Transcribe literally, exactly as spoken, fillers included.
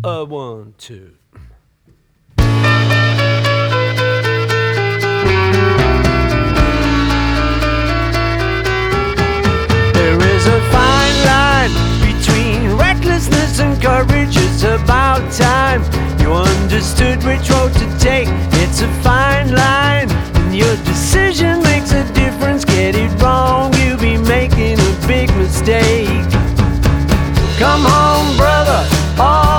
Uh, one, two. There is a fine line between recklessness and courage. It's about time you understood which road to take. It's a fine line, and your decision makes a difference. Get it wrong, you'll be making a big mistake. Come home, brother. All